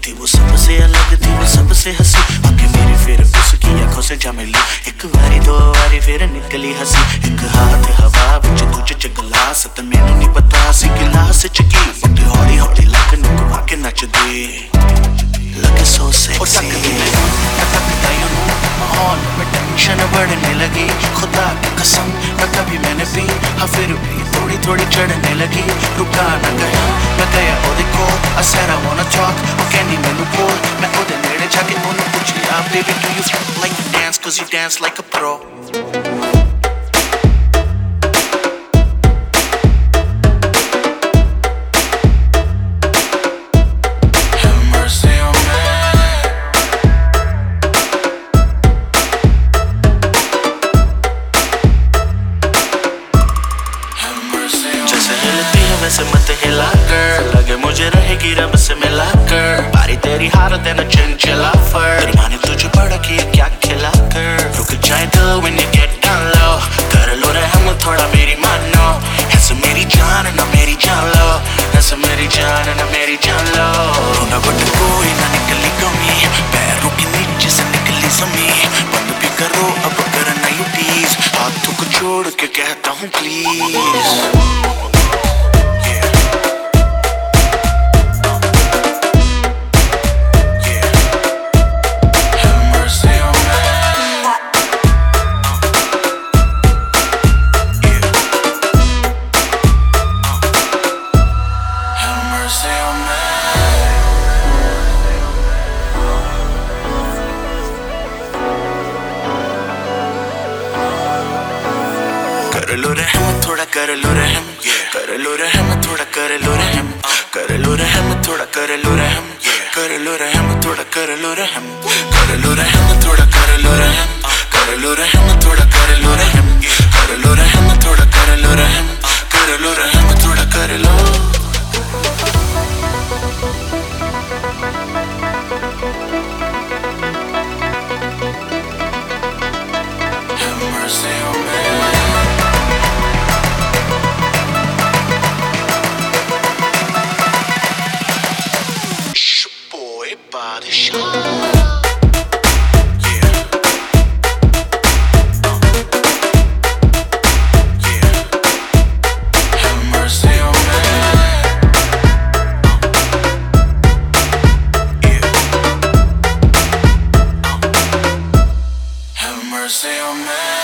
थी वो सबसे अलग थी, वो सबसे हंसी, आके मेरी फिर उसकी आंखों से जा मिली। एक बारी दो बारी फिर निकली हंसी, एक हाथ हवा विच दूजे च गिलास, ते मैनू नहीं पता सी गिलास च की मुंडे हौली हौली लक नू घुमा के नचदे, लगे सो सेक्सी। माहौल में टेंशन बढ़ने लगी, खुदा की कसम न कभी मैंने पी, हाँ फिर भी थोड़ी थोड़ी चढ़ने लगी। रुका न गया, मैं गया ओदे कोल, I said I wanna talk, वो कहनी मैनू बोल, मैं ओदे नेड़े जाके ओनू पुछया, baby do you like to dance, cause you dance like a pro। से मत हिला कर, लगे मुझे रहेगी रब से मिला कर, बारी तेरी हार देना चंचला फर, तेरी माँ ने तुझे बड़ा किया क्या खिला कर। रुक जाए दिल when you get down low, कर लो रहम थोड़ा मेरी मानो, ऐसे मेरी जान ना मेरी जान लो, ऐसे मेरी जान ना मेरी जान लो। ना बट कोई ना निकली कमी, पैरों के नीचे से निकली जमी, बंद भी करो अब करना यू टीज, हाथों को छोड़ के कहता हूँ प्लीज। कर लो रहम थोड़ा कर लो रहम, कर लो रहम थोड़ा कर लो रहम, कर लो रहम थोड़ा कर लो रहम, कर लो रहम थोड़ा कर लो रहम, कर लो रहम थोड़ा कर लो रहम, कर लो रहम थोड़ा कर लो रहम, कर लो रहम थोड़ा कर लो रहम, कर लो रहम थोड़ा कर लो। Have mercy on me। Body shot। Mercy on me।